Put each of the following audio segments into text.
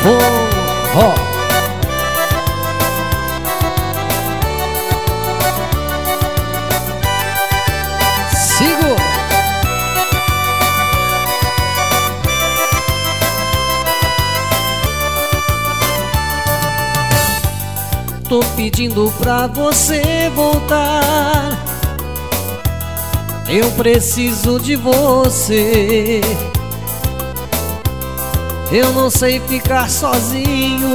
forró. Sigo. Tô pedindo pra você voltar. Eu preciso de você. Eu não sei ficar sozinho.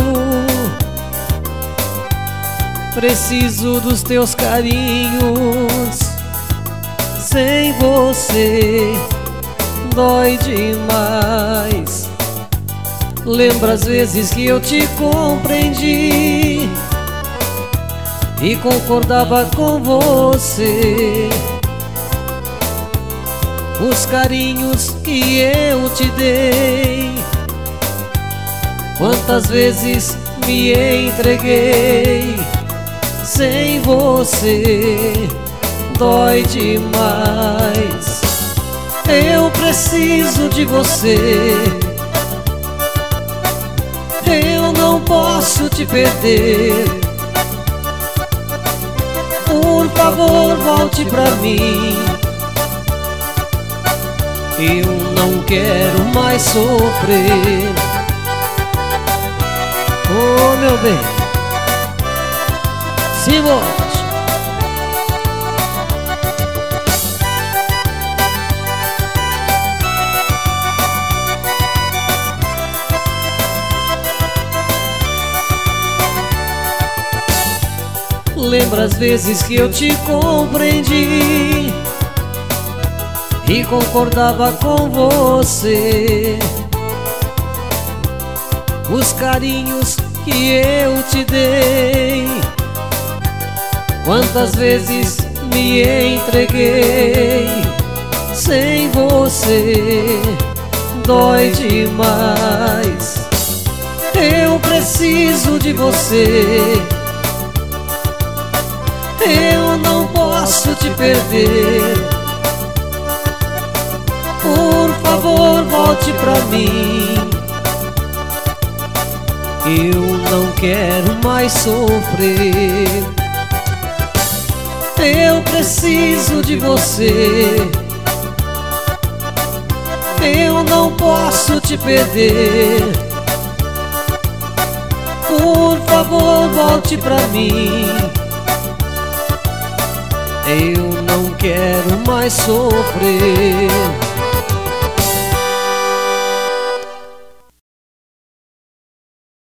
Preciso dos teus carinhos. Sem você dói demais. Lembra as vezes que eu te compreendi e concordava com você. Os carinhos que eu te dei, quantas vezes me entreguei. Sem você dói demais. Eu preciso de você. Eu não posso te perder. Por favor, volte pra mim. Eu não quero mais sofrer. Oh, meu bem, se volte. Lembra as vezes que eu te compreendi e concordava com você. Os carinhos que eu te dei, quantas vezes me entreguei. Sem você dói demais. Eu preciso de você. Eu não posso te perder. Por favor, volte pra mim. Eu não quero mais sofrer. Eu preciso de você. Eu não posso te perder. Por favor, volte pra mim. Eu não quero mais sofrer.